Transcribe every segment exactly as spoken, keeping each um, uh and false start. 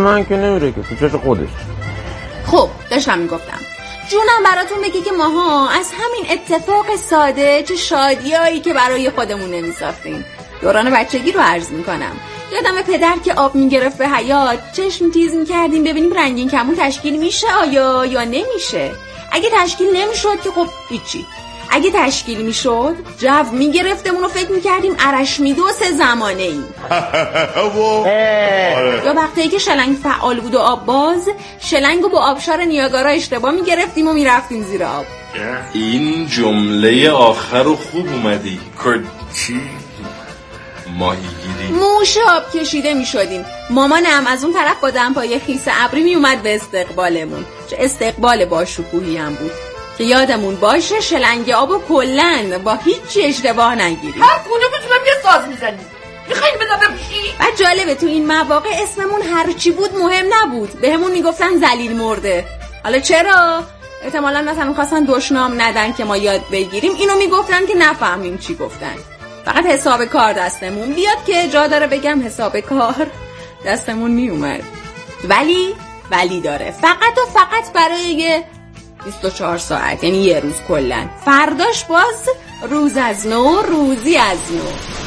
من که نمیره که تو چش خودش. خب داشتم میگفتم جونم براتون بگی که ماها از همین اتفاق ساده چه شادیایی که برای خودمون نمیساختیم. دوران بچگی رو عرض میکنم. یادم پدر که آب میگرفت به حیاط چشم تیز میکردیم ببینیم رنگین کمون تشکیل میشه آیا یا نمیشه. اگه تشکیل نمیشد که خب هیچی، اگه تشکیل میشد جو میگرفتمون و فکر میکردیم ارشمیدس زمانه ای. یا وقتی که شلنگ فعال بود و آب باز، شلنگو با آبشار نیاگارا اشتباه میگرفتیم و میرفتیم زیر آب. این جمله آخر رو خوب اومدی. چی؟ ماهیگیری. موش آب کشیده میشدیم. مامانم از اون طرف با دمپایی خیس ابری میومد به استقبالمون. چه استقبال با شکوهی هم بود که یادمون باشه شلنگ آبو کلن با هیچی اشتباه نگیریم. هر خونه بتونم یه ساز میزنیم. میخواییم بزنم چی؟ بعد جالبه تو این مواقع اسممون هر چی بود مهم نبود. بهمون میگفتن ذلیل مرده. حالا چرا؟ احتمالاً مثلا می‌خواستن دشنام ندن که ما یاد بگیریم. اینو میگفتن که نفهمیم چی گفتن. فقط حساب کار دستمون بیاد که جا داره بگم حساب کار دستمون میومد. ولی ولی داره فقط و فقط برای بیست و چهار ساعت، یعنی یه روز کلن. فرداش باز روز از نو، روزی از نو.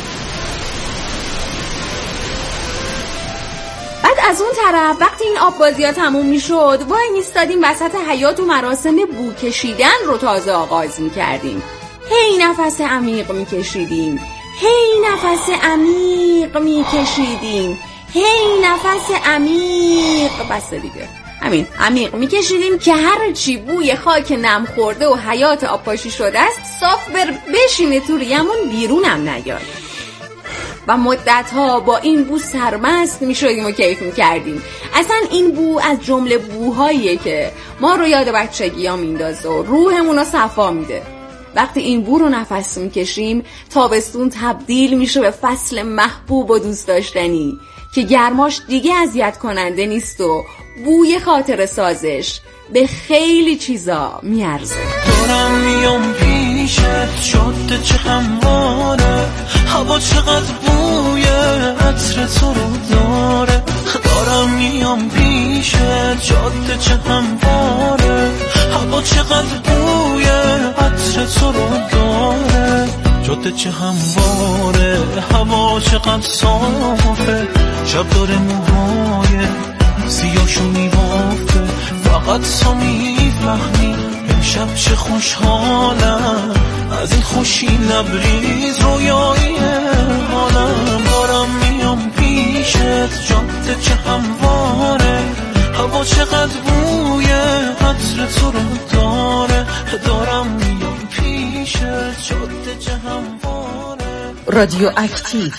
بعد از اون طرف وقتی این آب بازی ها تموم می شد وای میستادیم وسط حیاط و مراسم بو کشیدن رو تازه آغاز می کردیم. هی نفس عمیق می کشیدیم، هی نفس عمیق می کشیدیم، هی نفس عمیق. بس دیگه همین عمیق می کشیدیم که هر چی بوی خاک نم خورده و حیاط آب پاشی شده است صاف بر بشینه تو ریمون بیرونم نیاد. و مدتها با این بو سرمست می شدیم و کیف می کردیم. اصلا این بو از جمله بوهاییه که ما رو یاد بچگی ها میندازه و روحمون رو صفا میده. وقتی این بو رو نفس میکشیم تابستون تبدیل میشه به فصل محبوب و دوست داشتنی که گرماش دیگه اذیت کننده نیست و بوی خاطر سازش به خیلی چیزا میارزه. دارم میام پیشت جاده چه همواره، هوا چقدر بوی عطر تو رو داره. دارم میام پیشت جاده چه همواره، هوا چقدر بوی عطر تو رو داره. جاده چه همواره، هوا چقدر صافه، شب داره موهای سیاهشو میبافه. فقط تو میفهمی امشب چه خوشحالم، از این خوشی لبریز رویایی حالم. دارم میام پیشت جاده چه همواره، هوا چقدر بوی عطر تو رو داره. دارم میام پیشت جاده چه همواره. رادیو اکتیو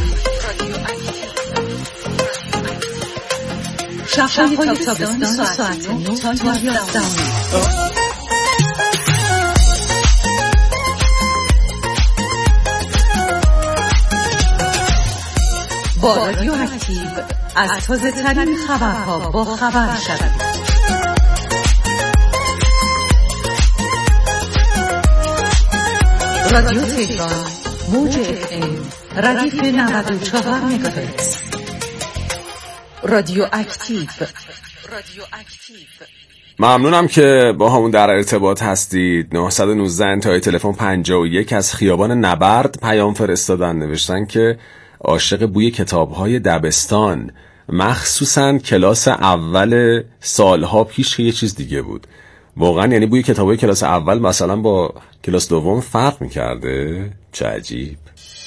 شب‌های تابستان ساعت نه تا یازده. با رادیو اکتیو از تازه ترین خبرها با خبر شد. رادیو تهران موج اف ام ردیف نود و چهار مگاهرتز. رادیو اکتیو. رادیو اکتیو. ممنونم که با همون در ارتباط هستید. نه یک نه انتهای تلفن پنجاه و یک از خیابان نبرد پیام فرستادن، نوشتن که عاشق بوی کتاب‌های دبستان، مخصوصاً کلاس اول سالها پیش که یه چیز دیگه بود. واقعاً یعنی بوی کتاب‌های کلاس اول مثلا با کلاس دوم فرق می‌کرده؟ چه عجیب.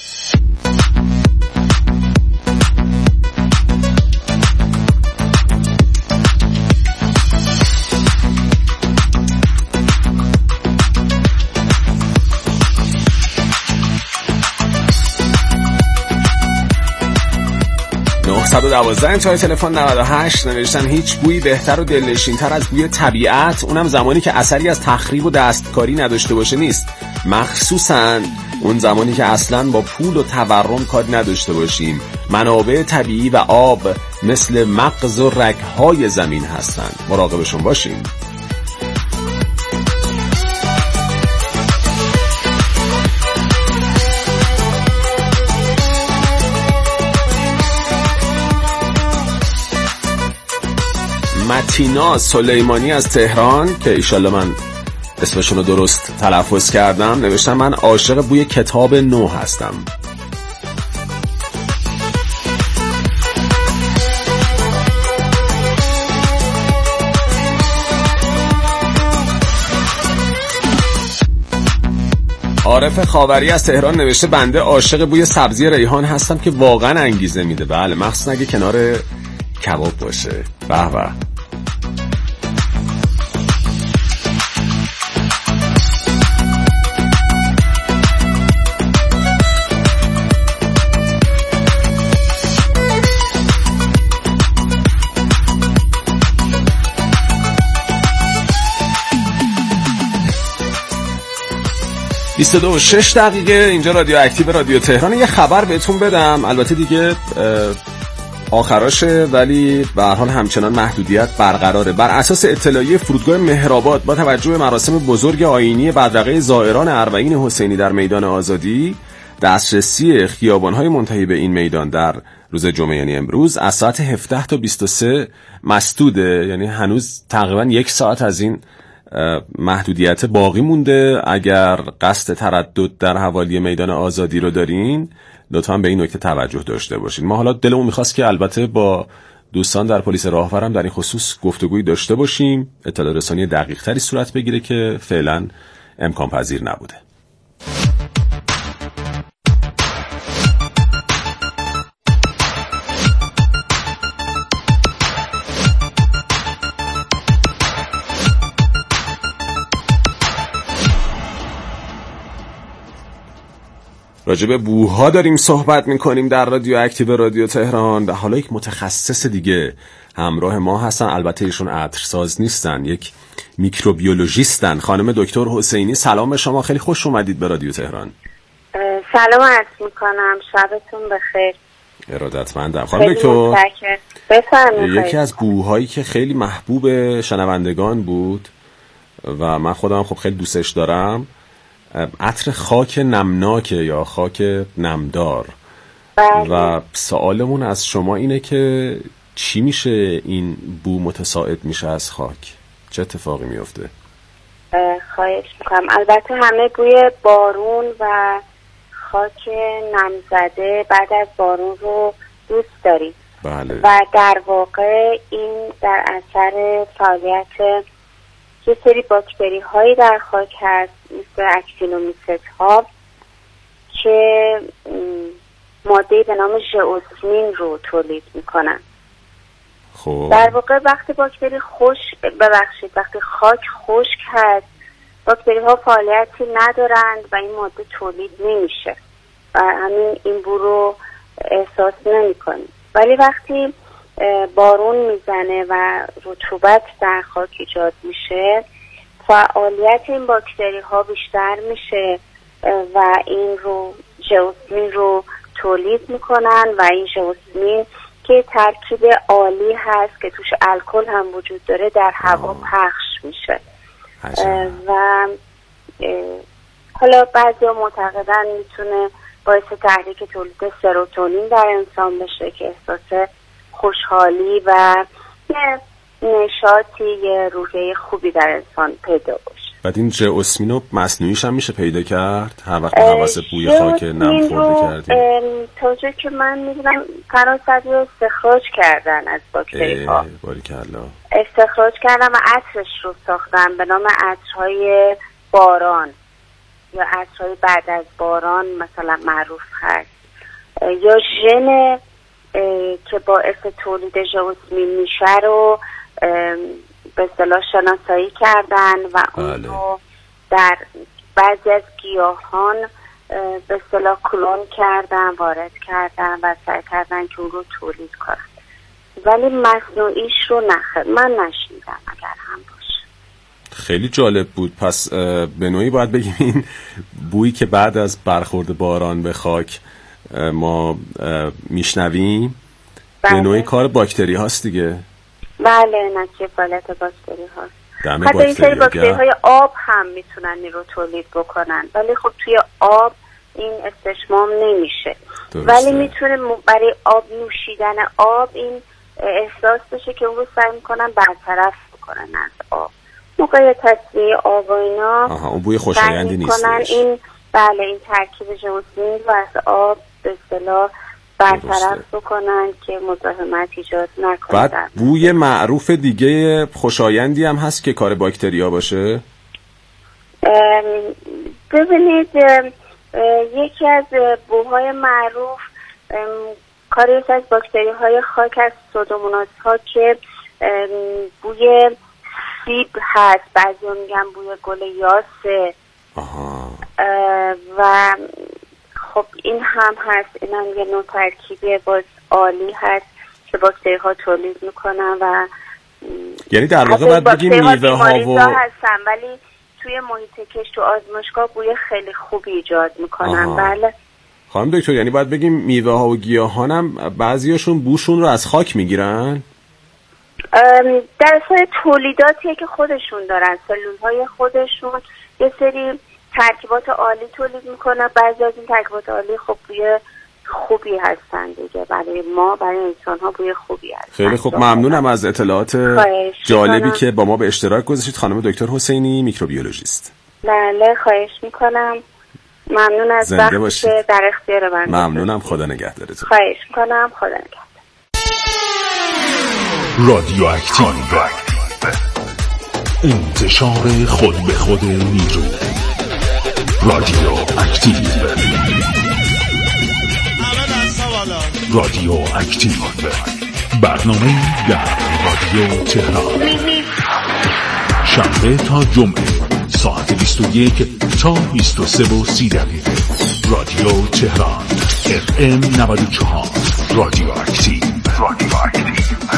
صد و دوازده انتهای تلفن نود و هشت نوشتن هیچ بویی بهتر و دلنشین‌تر از بوی طبیعت، اونم زمانی که اثری از تخریب و دستکاری نداشته باشه نیست. مخصوصاً اون زمانی که اصلاً با پول و تورم کاری نداشته باشیم. منابع طبیعی و آب مثل مغز و رگ‌های زمین هستن، مراقبشون باشیم. متینا سلیمانی از تهران که ایشالله من اسمشون رو درست تلفظ کردم نوشتن من عاشق بوی کتاب نو هستم. عارف خاوری از تهران نوشته بنده عاشق بوی سبزی ریحان هستم که واقعا انگیزه میده. بله، مخصوصا اگه کنار کباب باشه. به به. بیست و دو و شش دقیقه اینجا رادیو اکتیو رادیو تهران. یه خبر بهتون بدم، البته دیگه آخراشه ولی به هر حال همچنان محدودیت برقراره. بر اساس اطلاعیه فرودگاه مهرآباد با توجه به مراسم بزرگ آیینی بدرقه زائران اربعین حسینی در میدان آزادی، دسترسی خیابان‌های منتهی به این میدان در روز جمعه یعنی امروز از ساعت هفده تا بیست و سه مسدوده. یعنی هنوز تقریبا یک ساعت از این محدودیت باقی مونده. اگر قصد تردد در حوالی میدان آزادی رو دارین لطفاً به این نکته توجه داشته باشین. ما حالا دلمون می‌خواست که البته با دوستان در پلیس راهورم در این خصوص گفتگویی داشته باشیم، اطلاع رسانی دقیق تری صورت بگیره که فعلا امکان پذیر نبوده. راجب بوها داریم صحبت میکنیم در رادیو اکتیو رادیو تهران و حالا یک متخصص دیگه همراه ما هستن. البته ایشون عطرساز نیستن، یک میکروبیولوژیستن. خانم دکتر حسینی سلام به شما، خیلی خوش اومدید به رادیو تهران. سلام عرض میکنم، شبتون بخیر. ارادتمندم. خانم دکتر بفرمایید. یکی از بوهایی که خیلی محبوب شنوندگان بود و من خودم خب خیلی دوستش دارم عطر خاک نمناکه یا خاک نمدار. بله. و سوالمون از شما اینه که چی میشه این بو متساعد میشه از خاک؟ چه اتفاقی میفته؟ خواهش میکنم. البته همه بوی بارون و خاک نمزده بعد از بارون رو دوست داریم. بله. و در واقع این در اثر فعالیت یه سری باکتری هایی در خاک هست مثل اکتینومیسیت ها که ماده به نام ژئوسمین رو تولید میکنن. خب در واقع وقتی باکتری خوش ببخشید وقتی خاک خشک هست باکتری ها فعالیتی ندارند و این ماده تولید نمیشه و همین این بو رو احساس نمی کنیم. ولی وقتی بارون میزنه و رطوبت در خاک ایجاد میشه فعالیت این باکتری ها بیشتر میشه و این رو ژئوسمین رو تولید میکنن و این ژئوسمین که ترکیب عالی هست که توش الکل هم وجود داره در هوا پخش میشه. و حالا بعضیا معتقدن میتونه باعث تحریک تولید سروتونین در انسان بشه که احساس خوشحالی و یه نشاطی یه روحیه خوبی در انسان پیدا باشه. بعد این ژئوسمین رو مصنوعیش هم میشه پیدا کرد؟ هر وقت حواس بوی خاک نم خورده کردیم تا جایی که من میدونم فرانسوی رو استخراج کردن از باکتری ها، باریکلا استخراج کردن و عطرش رو ساختن به نام عطرهای باران یا عطرهای بعد از باران مثلا معروف هست یا ژن که باعث تولید ژئوسمین میشه رو به اصطلاح شناسایی کردن و اون رو در بعضی از گیاهان به اصطلاح کلون کردن، وارد کردن و سعی کردن که اون رو تولید کنن. ولی مصنوعیش رو نخیر من نشنیدم اگر هم باشه. خیلی جالب بود. پس به نوعی باید بگیم این بویی که بعد از برخورد باران به خاک ما میشنویم بله. به نوعی کار باکتری هاست دیگه. بله نتیجه فعالیت باکتری هاست. حتی این سری باکتری های آب هم میتونن این رو تولید بکنن ولی خب توی آب این استشمام نمیشه. درسته. ولی میتونه برای آب نوشیدن آب این احساس بشه که اون رو سعی میکنن برطرف بکنن از آب. موقع تصفیه آب و اینا آها اون بوی خوشایندی نیستش. این بله این ترکیب ژئوسین رو از آب به اصطلاح برطرف بکنن که مزاحمت ایجاد نکنه. بعد بوی معروف دیگه خوشایندی هم هست که کار باکتریا باشه؟ ببینید یکی از بوهای معروف کاری از باکتری های خاک از سودوموناس ها که بوی سیب هست، بعضی ها میگن بوی گل یاسه. آها. و خب این هم هست، این هم یه نوع ترکیبی باز عالی هست که باکتری ها تولید میکنن و یعنی در واقع باید بگیم میوه ها و هستن ولی توی محیط کشت و آزمایشگاه بوی خیلی خوبی ایجاد میکنن. آها. بله خانم دکتر، یعنی باید بگیم میوه ها و گیاهان هم بعضیاشون بوشون رو از خاک میگیرن؟ در اصل تولیداتیه که خودشون دارن، سلول های خودشون یه سری ترکیبات عالی تولید میکنن. بعضی از این ترکیبات عالی خب بوی خوبی هستن دیگه، برای ما برای انسان ها بوی خوبی هستن. خیلی خوب، ممنونم از اطلاعات جالبی که با ما به اشتراک گذاشتید خانم دکتر حسینی، میکروبیولوژیست. بله خواهش میکنم، ممنون از وقتی که در اختیار من. ممنونم، خدا نگهدارتون. خواهش میکنم، خدا نگهدار. رادیو اکتیو، انتشار خود به خود نیرو. رادیو اکتیو، رادیو اکتیو، برنامه در رادیو تهران، شنبه تا جمعه ساعت بیست و یک تا بیست و سه و سی دقیقه. رادیو تهران اف ام نود و چهار. رادیو اکتیو، رادیو اکتیو.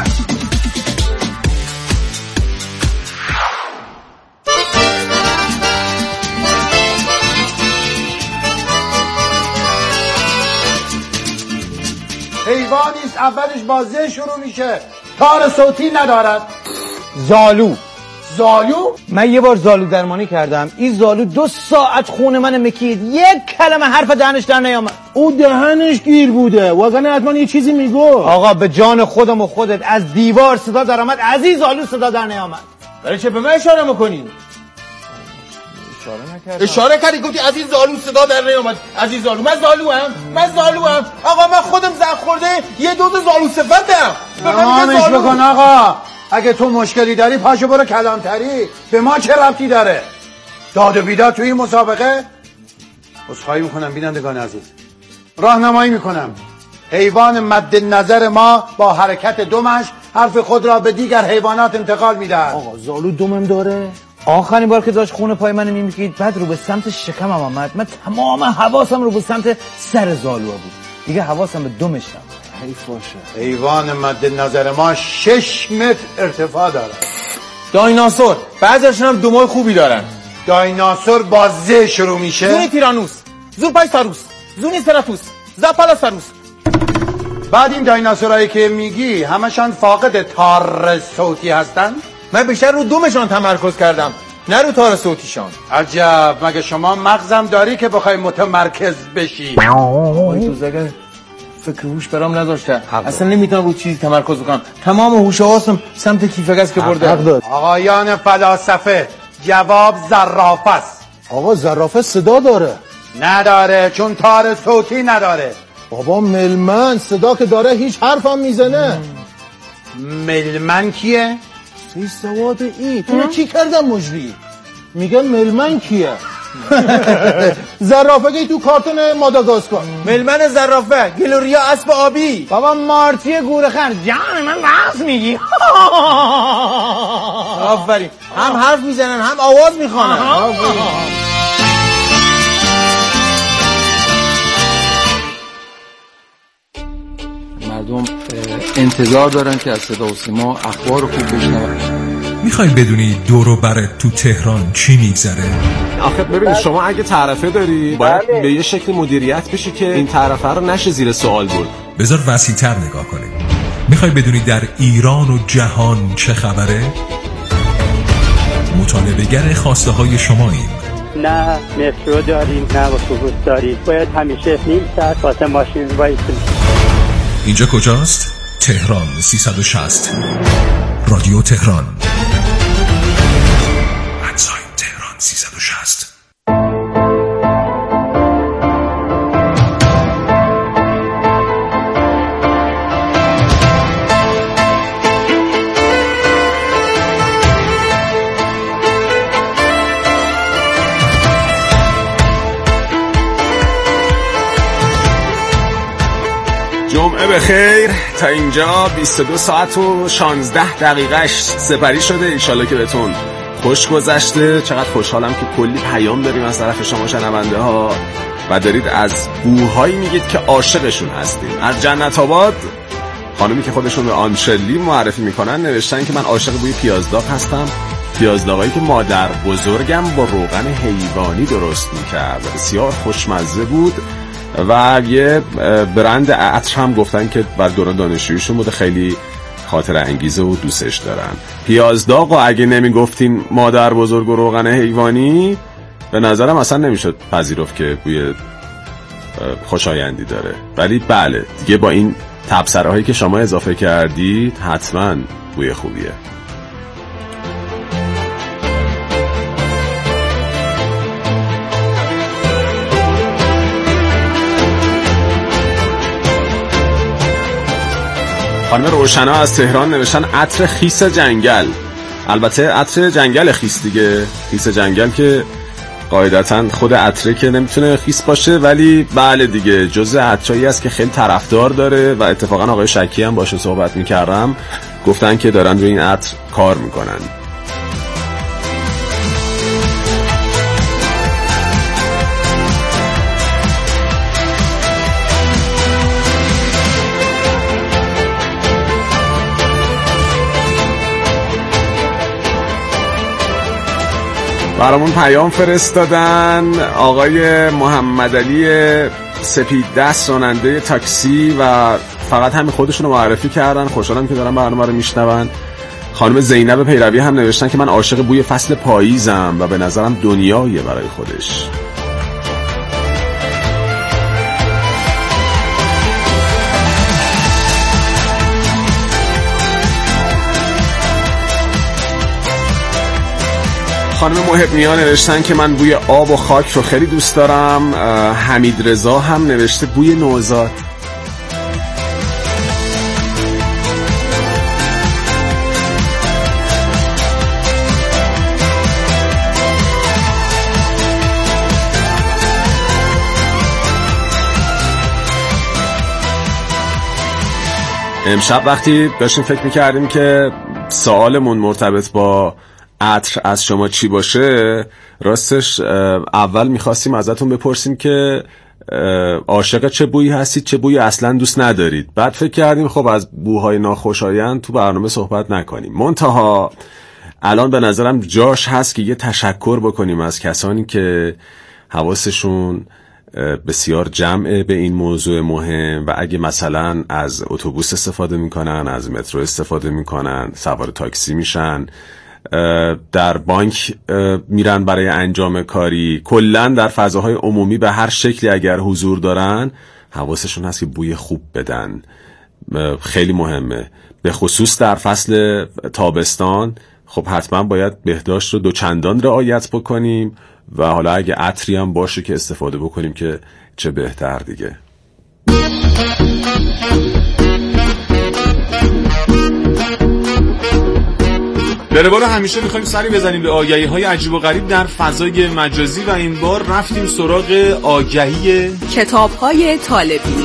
حیوانیست اولش بازه شروع میشه، تار صوتی ندارد. زالو زالو من یه بار زالو درمانی کردم، این زالو دو ساعت خون من مکید، یک کلمه حرف دهنش در نیامد. او دهنش گیر بوده، واقعا حتما یه چیزی میگو. آقا به جان خودم و خودت از دیوار صدا در آمد، از این زالو صدا در نیامد. برای چه به من اشاره میکنی؟ اشاره نکردم. اشاره کردی گفتی از این زالو صدا در نیامد. از این زالو من زالو هم من زالو هم آقا من خودم زخم خورده یه دوز زالو صفتم. تمامش بکن آقا، اگه تو مشکلی داری پاشو برو کلانتری، به ما چه ربطی داره؟ داد و بیداد توی این مسابقه؟ عذرخواهی میکنم بینندگان عزیز، راهنمایی میکنم. حیوان مد نظر ما با حرکت دمش حرف خود را به دیگر حیوانات انتقال میدهد. آقا زالو دمم داره؟ آخرین بار که داشت خون پای من میمیکید بعد رو به سمت شکمم آمد، من تمام حواسم رو به سمت سر زالو بود، دیگه حواسم به دمش نبود. حیف باشه. حیوان مد نظر ما شش متر ارتفاع داره. دایناسور بعضیشون هم دمای خوبی دارن. دایناسور با ز شروع میشه. زونی تیرانوس، زورپایساروس، زونی سراتوس، زاپالاساروس. بعد این دایناسورایی که میگی همشان فاقد تار صوتی هستن؟ من بیشتر رو دمشان تمرکز کردم نه رو تار صوتیشان. عجب، مگه شما مغزم داری که بخوای متمرکز بشی؟ آقای توزگر فکر هوش برام نذاشته، اصلا نمیتونم رو چیزی تمرکز بکنم، تمام هوش و حواسم سمت کیف گاز که برده. آقایان فلاسفه، جواب زرافه است. آقا زرافه صدا داره؟ نداره، چون تار صوتی نداره. بابا ملمن صدا که داره هیچ حرفم میزنه. ملمن کیه؟ سی سواد ای تو چی کردم مجری؟ میگم ملمن کیه؟ زرافه که تو کارتون ماداگاسکار. ملمن زرافه، گلوریا اسب آبی. بابا مارتی گورخر، جان من راست میگی. آفرین، هم حرف میزنن هم آواز میخوانن. مردم انتظار دارن که از صدا و سیما اخبار خوب بشنون. میخوای بدونی دور و برت تو تهران چی میگذره؟ آخه ببین شما اگه تعرفه داری باید بله. به یه شکل مدیریت بشی که این تعرفه رو نشه زیر سوال برد. بذار وسیع‌تر نگاه کنیم. میخوای بدونی در ایران و جهان چه خبره؟ مطالبه‌گر خواسته های شماییم. نه مترو داریم نه اتوبوس داریم، باید همیشه نیم ساعت واسه ماشین وایسیم. اینجا کجاست؟ تهران سیصد و شصت رادیو تهران ادساین تهران سیصد و شصت. جمعه بخیر. تا اینجا بیست و دو ساعت و شانزده دقیقهش سپری شده. انشالله که بهتون خوش گذشته. چقدر خوشحالم که کلی پیام داریم از طرف شما شنونده ها و دارید از بوهایی میگید که عاشقشون هستیم. از جنت آباد خانمی که خودشون به آنچلی معرفی میکنن نوشتن که من عاشق بوی پیازداغ هستم. پیازداغایی که مادر بزرگم با روغن حیوانی درست میکرد، بسیار خوشمزه بود و یه برند عطر هم گفتن که بر دوران دانشجوییشون بوده، خیلی خاطر انگیزه و دوستش دارن. پیازداغ و اگه نمیگفتین مادر بزرگ و روغن حیوانی به نظرم اصلا نمیشد پذیرفت که بوی خوشایندی داره، ولی بله دیگه با این تبصره‌هایی که شما اضافه کردید حتما بوی خوبیه. خانم روشنا از تهران نوشتن عطر خیس جنگل. البته عطر جنگل خیس دیگه، خیس جنگل که قاعدتاً خود عطره که نمیتونه خیس باشه، ولی بله دیگه جزء عطرایی است که خیلی طرفدار داره و اتفاقا آقای شکی هم باشه صحبت میکردم گفتن که دارن روی این عطر کار میکنن. برامون پیام فرستادن آقای محمد علی سپید دست راننده تاکسی و فقط همین خودشون رو معرفی کردن. خوشحالم که دارن برنامه رو میشنون. خانم زینب پیروی هم نوشتن که من عاشق بوی فصل پاییزم و به نظرم دنیاییه برای خودش. خانم محب میان نوشتن که من بوی آب و خاک رو خیلی دوست دارم. حمید رضا هم نوشته بوی نوزاد. امشب وقتی داشتیم فکر میکردیم که سوالمون مرتبط با عطر از شما چی باشه، راستش اول میخواستیم ازتون بپرسیم که عاشق چه بویی هستید، چه بویی اصلا دوست ندارید. بعد فکر کردیم خب از بوهای ناخوشایند تو برنامه صحبت نکنیم. منتها الان به نظرم جاش هست که یه تشکر بکنیم از کسانی که حواسشون بسیار جمعه به این موضوع مهم و اگه مثلا از اتوبوس استفاده میکنن، از مترو استفاده میکنن، سوار تاکسی میشن، در بانک میرن برای انجام کاری، کلن در فضاهای عمومی به هر شکلی اگر حضور دارن حواسشون هست که بوی خوب بدن. خیلی مهمه، به خصوص در فصل تابستان. خب حتما باید بهداشت رو دوچندان رعایت بکنیم و حالا اگه عطری هم باشه که استفاده بکنیم که چه بهتر دیگه. در بار همیشه میخوایم سری بزنیم به آگهی های عجیب و غریب در فضای مجازی و این بار رفتیم سراغ آگهی کتاب های طالبینی.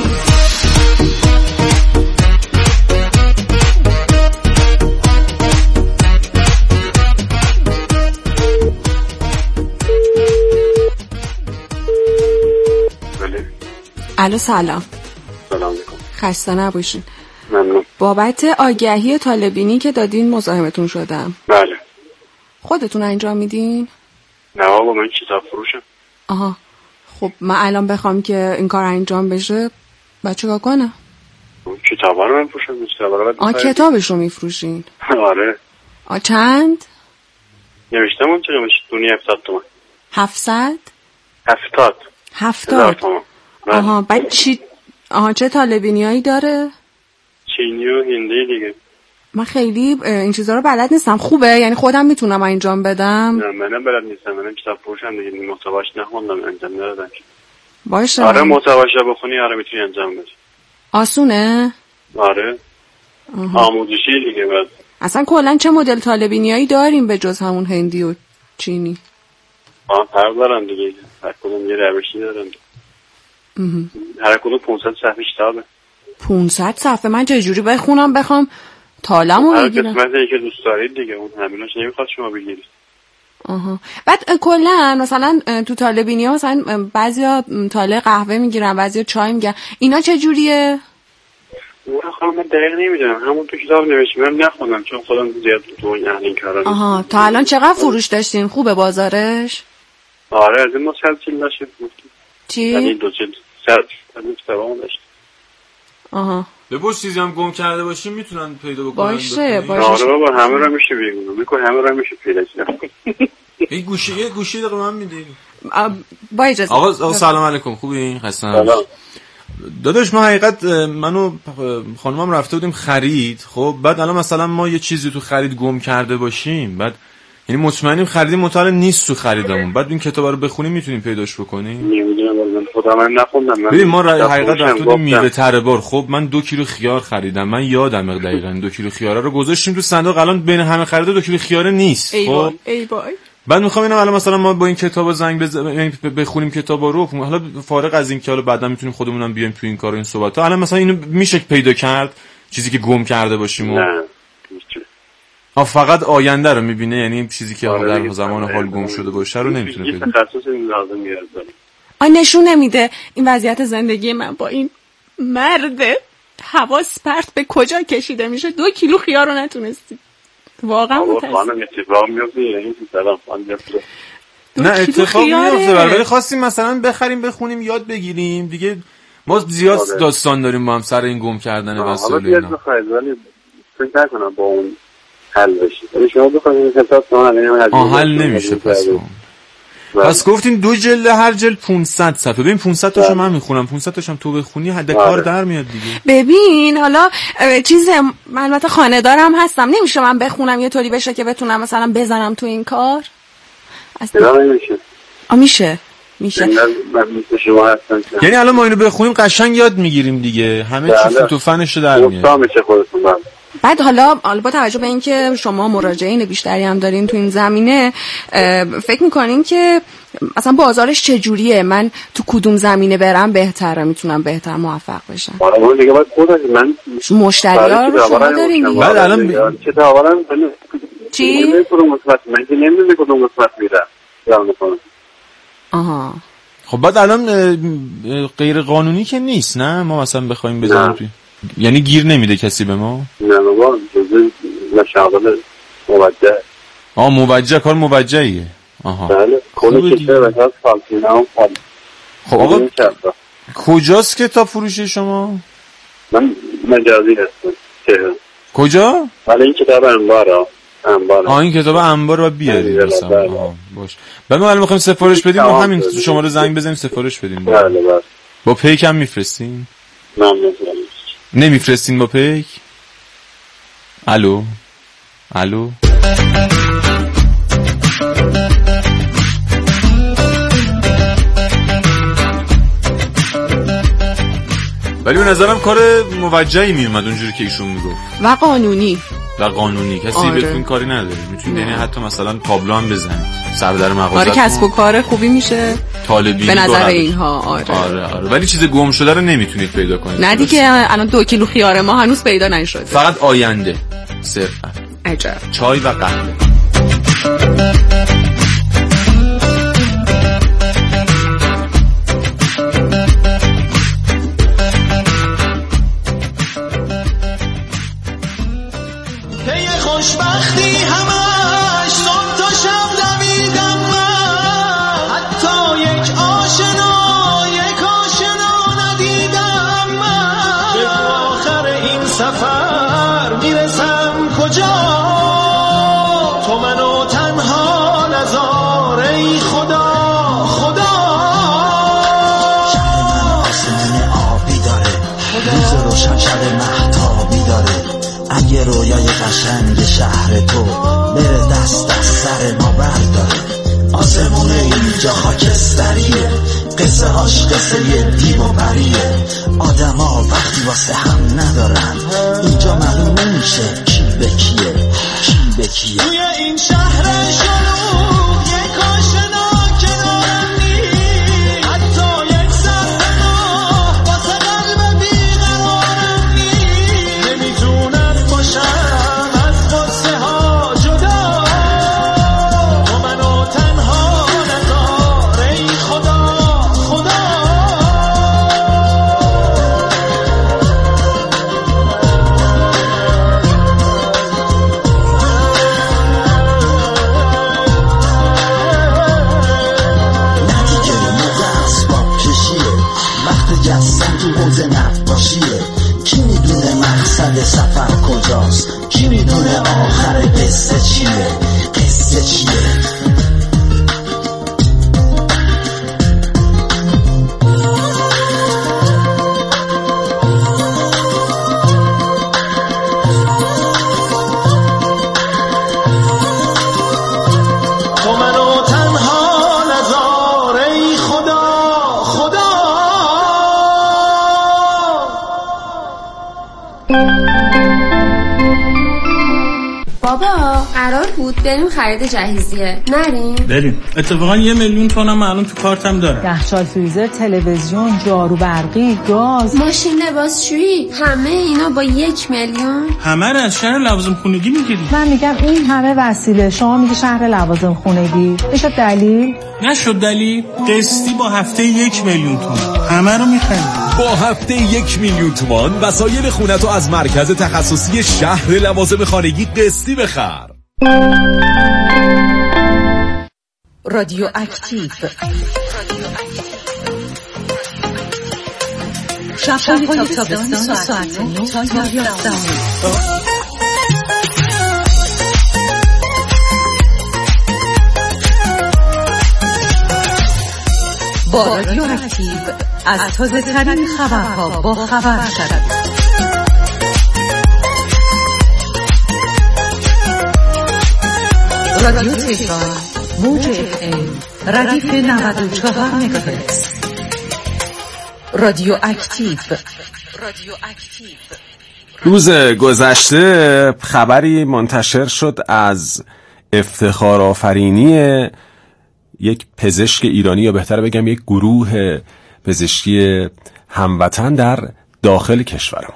الو سلام. سلام علیکم. خسته نباشین. ممنون. بابت آگهی طالبینی که دادین مزاحمتون شدم. بله. خودتون انجام میدین؟ نه بابا من کتاب فروشم. آها. خب من الان بخوام که این کار انجام بشه باید چیکار کنم؟ کتابا رو میفروشم. کتابا رو آ کتابش رو میفروشین؟ آره. آ چند؟ نوشتم اون چقدرش دونی هفتاد تومن. هفتصد؟ هفتاد. هفتاد. آها بعد چی؟ آها چه طالبینیایی داره؟ چینی و هندی دیگه. من خیلی این چیزا رو بلد نیستم. خوبه؟ یعنی خودم میتونم انجام بدم؟ نه منم بلد نیستم. منم کتاب فروشم دیگه، محتواش نخوندم، انجام ندادم. باشه. آره محتواش بخونی آره میتونی انجام بدی. آسونه؟ آره. آموزشی دیگه. بعد اصلا کلا چه مدل طالبینیایی داریم به جز همون هندی و چینی؟ آه فرق دارن دیگه. هر کدوم یه روشی دارن. هر کدوم پانصد صفحه کتابه. پانصد صفحه من چه جوری بخونم بخوام طالمو بگیرم؟ هر قسمتی که دوست دارید دیگه، اون همیناش نمیخواد شما بگیرید. آها. بعد کلا مثلا تو طالبینی‌ها مثلا بعضیا طالع قهوه میگیرن، بعضیا چای میگیرن. اینا چه جوریه؟ اون خانم من دقیق نمیدونم، همون تو کتاب نوشته، من نخوندم چون خودم زیاد تو این اهل این کارا نیستم. آها. تا الان چقدر فروش داشتین؟ خوبه بازارش؟ آره از این ما صد جلد داشتیم. چی؟ یعنی دو جلد صد کتاب داشتیم. آها. بپرس چیزی هم گم کرده باشیم میتونن پیدا بکنن. باشه باشه. آره بابا همه را میشه بگم. میگم همه را میشه پیدا کنم. این گوشی یه گوشی دقیقاً من میدی. با اجازه. آقا آقا سلام علیکم. خوبین؟ خستم. داداش ما حقیقت منو خانومم رفته بودیم خرید، خب بعد الان مثلا ما یه چیزی تو خرید گم کرده باشیم، بعد یعنی مطمئنیم خریدیم مطمئن نیست تو خریدمون، بعد این کتابا رو بخونیم میتونیم پیداش بکنیم؟ نمیدونم من خدا من نخوندم. ببین ما حقیقت رفته بودیم میوه تره بار، خب من دو کیلو خیار خریدم، من یادم دقیقاً دو کیلو خیاره رو گذاشتیم تو صندوق، الان بین همه خریده دو کیلو خیاره نیست. ای خب وای ای وای. بعد میخوام اینم الان مثلا ما با این کتابا زنگ بزنیم بخونیم کتابا رو، حالا فارغ از این که حالا بعدا میتونیم خودمونم بیایم تو این کار و این صحبت ها، الان مثلا اینو میشه پیدا کرد چیزی که گم کرده باشیم و نه آ فقط آینده رو میبینه، یعنی چیزی که آره در زمان حال گم شده باشه رو نمیتونه پیدا کنه. تخصص لازم میاد. آ نشون نمیده این وضعیت زندگی من با این مرد حواس پرت به کجا کشیده میشه. دو کیلو خیار رو نتونستی. واقعا متاسفم. خانم اتفاق میفته یعنی سلام خانم میفته. نه اتفاق میفته ولی خواستیم مثلا بخریم بخونیم یاد بگیریم دیگه. ما زیاد آره. داستان داریم با هم سر این گم کردن وسایل اینا. حالا بخواید ولی فکر نکنم با اون حل بشه. ولی شما بخواید حساب کنید حل نمیشه پس. پس گفتین دو جلد هر جلد پانصد صفحه. ببین پانصد تاشو من میخونم، پانصد تاشم تو بخونی حد کار در میاد دیگه. ببین حالا چیز من البته خانه دارم هستم، نمیشه من بخونم یه طوری بشه که بتونم مثلا بزنم تو این کار؟ اصلا نمیشه. آ میشه میشه. یعنی الان ما اینو بخونیم قشنگ یاد میگیریم دیگه، همه چی فوت و فنش در میاد. بعد حالا حالا با توجه به اینکه شما مراجعین بیشتری هم دارین تو این زمینه، فکر میکنین که اصلا بازارش چجوریه؟ من تو کدوم زمینه برم بهتره، میتونم بهتر موفق بشم؟ آره دیگه باید خودت من مشتری‌ها رو شما دارین. بعد الان چه داورن چی؟ من که نمیدونم کدوم قسمت میره. آها. خب بعد الان غیر قانونی که نیست نه ما مثلا بخوایم بزنیم توی، یعنی گیر نمیده کسی به ما؟ نه بابا جزء مشاغل موجه. آه موجه، کار موجهیه. آها بله کلی کتاب اساس فالسینا و فال. خب آقا کجاست کتاب فروشی شما؟ من مجازی هستم. کجا؟ ولی این کتاب انباره. انبار. آه این کتاب انبار و بیاری مثلا. آه باش. بعد ما الان می‌خوایم سفارش بدیم، ما همین شما رو زنگ بزنیم سفارش بدیم. بله بله. با پیک هم میفرستین؟ نه نمیفرستین. نمیفرستین با پیک؟ الو الو ولی به نظرم کار موجهی میومد اونجوری که ایشون میگفت و قانونی و قانونی کسی آره. بهتون کاری نداره، میتونید یعنی حتی مثلا تابلو هم بزنید سر در مغازه. آره کسب و کار خوبی میشه طالبی به نظر اینها. آره. آره آره ولی چیز گم شده رو نمیتونید پیدا کنید. نه دیگه الان دو کیلو خیار ما هنوز پیدا نشده. فقط آینده صرفا. عجب. چای و قهوه. خوشبختی همش صبح تا شب دویدم من، حتی یک آشنا یک آشنا ندیدم من. به آخر این سفر میرسم کجا؟ تو منو تنها نذار ای خدا خدا. شهر من آسمان آبی داره، روز روشن شب مهتابی داره. یه رویای قشنگ شهر تو بره دست از سر ما برداره. آسمون اینجا خاکستریه، قصه هاش قصه دیو و پریه. آدما وقتی واسه هم ندارن اینجا معلوم نمیشه کی به کیه کی به کیه. توی این شهر شلوغ یک آشنا کنارم نی، حتی یک سر ناه واسه قلب بیقرارم نی. نمیتونم باشم از قصه ها جدا، تو منو تنها نذار ای خدا خدا. جستن تو حوض نقاشیه، کی میدونه مقصد سفر کجاست، کی میدونه آخر قصه چیه قصه چیه. تو منو تنها نذار ای خدا خدا. بابا قرار بود بریم خرید جهیزیه، نریم؟ بریم. اتفاقا یه میلیون تومنم الان تو کارتم دارم. یخچال، فریزر، تلویزیون، جارو برقی، گاز، ماشین لباسشویی، همه اینا با یک میلیون؟ همه رو از شهر لوازم خونگی میگیری. من میگم این همه وسیله، شما میگی شهر لوازم خونگی. بشه دلیل؟ نشد دلیل. قسطی با هفته یک میلیون تومان همه رو میخریم. با هفته یک میلیون تومان وسایل خونتو از مرکز تخصصی شهر لوازم خانگی قسطی بخر. رادیو اکتیو شب‌های تابستان ساعت نه تا یازده. با رادیو اکتیو از تازه ترین خبرها با خبر شد. رادیو تهران موج اف ام ردیف نود و چهار مگاهرتز. رادیو اکتیو. رادیو اکتیو. روز گذشته خبری منتشر شد از افتخار آفرینی یک پزشک ایرانی، یا بهتره بگم یک گروه پزشکی هموطن در داخل کشورمان.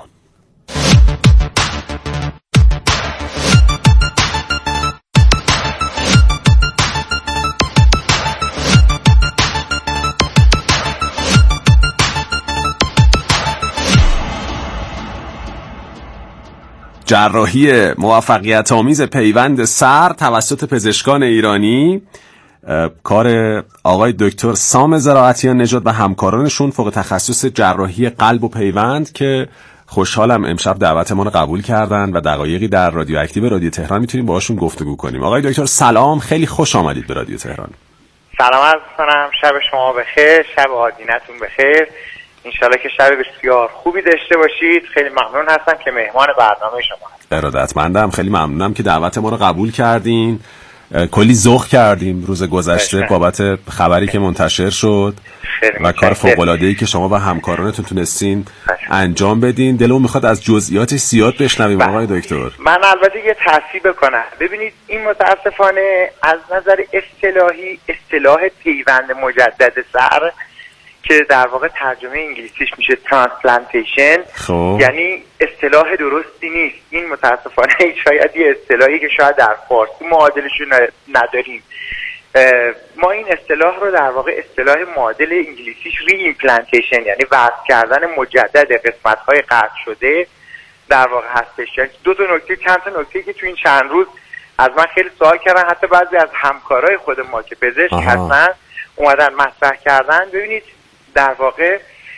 جراحی موفقیت آمیز پیوند سر توسط پزشکان ایرانی، کار آقای دکتر سام زراعتیان نژاد و همکارانشون فوق تخصص جراحی قلب و پیوند، که خوشحالم امشب دعوت ما رو قبول کردن و دقایقی در رادیو اکتیو رادیو تهران میتونیم باهاشون گفتگو کنیم. آقای دکتر سلام، خیلی خوش آمدید به رادیو تهران. سلام عرض کنم، شب شما بخیر، شب آدینتون بخیر. انشالله که شب بسیار خوبی داشته باشید. خیلی ممنون هستم که مهمان برنامه شما هستم. ارادتمندم، خیلی ممنونم که دعوت ما رو قبول کردین. کلی ذوق کردیم روز گذشته بابت خبری که منتشر شد و کار فوق‌العاده‌ای که شما و همکارانتون تونستین انجام بدین. دلم میخواد از جزئیات زیاد بشنویم آقای دکتر. من البته یه تصحیح بکنم. ببینید این متاسفانه از نظر اصطلاحی اصطلاح پیوند مجدد سر که در واقع ترجمه انگلیسیش میشه ترانسپلانتیشن، یعنی اصطلاح درستی نیست. این متاسفانه شاید یه اصطلاحی که شاید در فارسی معادلش رو نداریم. ما این اصطلاح رو در واقع اصطلاح معادل انگلیسیش ری ایمپلنتیشن، یعنی وصل کردن مجدد قسمت‌های قطع شده در واقع هستش. یعنی دو تا نکته، چند تا نکته که تو این چند روز از من خیلی سوال کردن، حتی بعضی از همکارای خود ما که پزشک هستن اومدن مطرح کردن. ببینید در واقع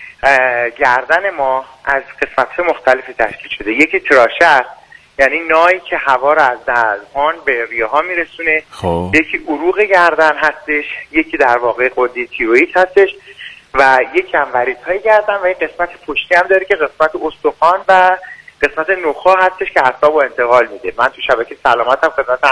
گردن ما از قسمت‌های مختلفی تشکیل شده. یکی تراشه است، یعنی نایی که هوا را از دهان به ریه ها میرسونه. خب. یکی عروق گردن هستش، یکی در واقع غده تیروئید هستش و یکی هم وریدهای گردن و یک قسمت پشتی هم داره که قسمت استخوان و قسمت نخاع هستش که اعصاب رو انتقال میده. من تو شبکه سلامتم خدمت